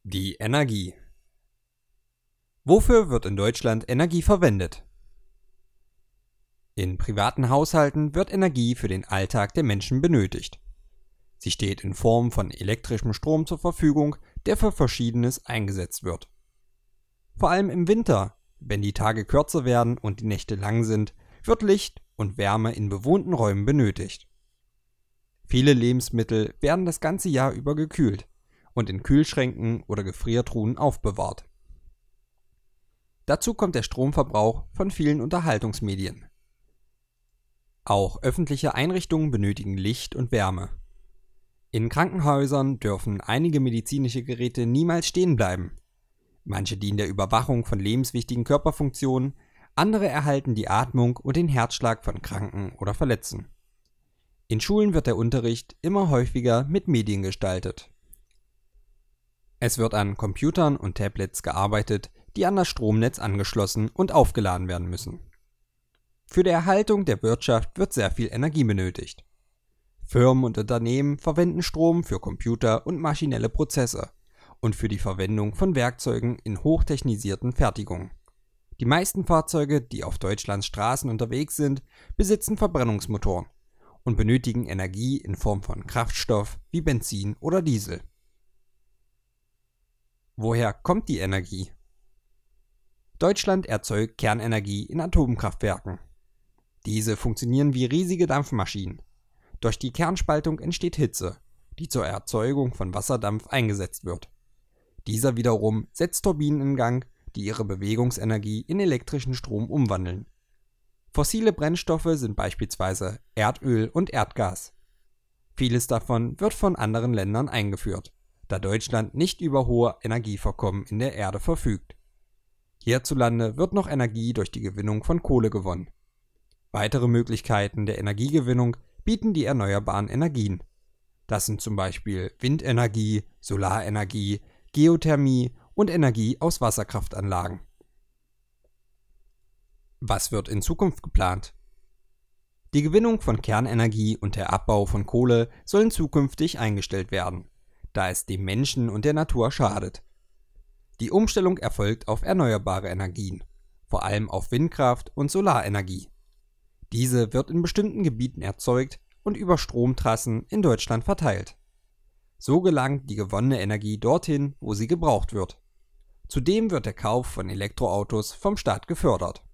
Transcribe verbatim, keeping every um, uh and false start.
Die Energie. Wofür wird in Deutschland Energie verwendet? In privaten Haushalten wird Energie für den Alltag der Menschen benötigt. Sie steht in Form von elektrischem Strom zur Verfügung, der für Verschiedenes eingesetzt wird. Vor allem im Winter, wenn die Tage kürzer werden und die Nächte lang sind, wird Licht und Wärme in bewohnten Räumen benötigt. Viele Lebensmittel werden das ganze Jahr über gekühlt und in Kühlschränken oder Gefriertruhen aufbewahrt. Dazu kommt der Stromverbrauch von vielen Unterhaltungsmedien. Auch öffentliche Einrichtungen benötigen Licht und Wärme. In Krankenhäusern dürfen einige medizinische Geräte niemals stehen bleiben. Manche dienen der Überwachung von lebenswichtigen Körperfunktionen, andere erhalten die Atmung und den Herzschlag von Kranken oder Verletzten. In Schulen wird der Unterricht immer häufiger mit Medien gestaltet. Es wird an Computern und Tablets gearbeitet, die an das Stromnetz angeschlossen und aufgeladen werden müssen. Für die Erhaltung der Wirtschaft wird sehr viel Energie benötigt. Firmen und Unternehmen verwenden Strom für Computer und maschinelle Prozesse und für die Verwendung von Werkzeugen in hochtechnisierten Fertigungen. Die meisten Fahrzeuge, die auf Deutschlands Straßen unterwegs sind, besitzen Verbrennungsmotoren und benötigen Energie in Form von Kraftstoff wie Benzin oder Diesel. Woher kommt die Energie? Deutschland erzeugt Kernenergie in Atomkraftwerken. Diese funktionieren wie riesige Dampfmaschinen. Durch die Kernspaltung entsteht Hitze, die zur Erzeugung von Wasserdampf eingesetzt wird. Dieser wiederum setzt Turbinen in Gang, die ihre Bewegungsenergie in elektrischen Strom umwandeln. Fossile Brennstoffe sind beispielsweise Erdöl und Erdgas. Vieles davon wird von anderen Ländern eingeführt, da Deutschland nicht über hohe Energievorkommen in der Erde verfügt. Hierzulande wird noch Energie durch die Gewinnung von Kohle gewonnen. Weitere Möglichkeiten der Energiegewinnung bieten die erneuerbaren Energien. Das sind zum Beispiel Windenergie, Solarenergie, Geothermie und Energie aus Wasserkraftanlagen. Was wird in Zukunft geplant? Die Gewinnung von Kernenergie und der Abbau von Kohle sollen zukünftig eingestellt werden, da es dem Menschen und der Natur schadet. Die Umstellung erfolgt auf erneuerbare Energien, vor allem auf Windkraft und Solarenergie. Diese wird in bestimmten Gebieten erzeugt und über Stromtrassen in Deutschland verteilt. So gelangt die gewonnene Energie dorthin, wo sie gebraucht wird. Zudem wird der Kauf von Elektroautos vom Staat gefördert.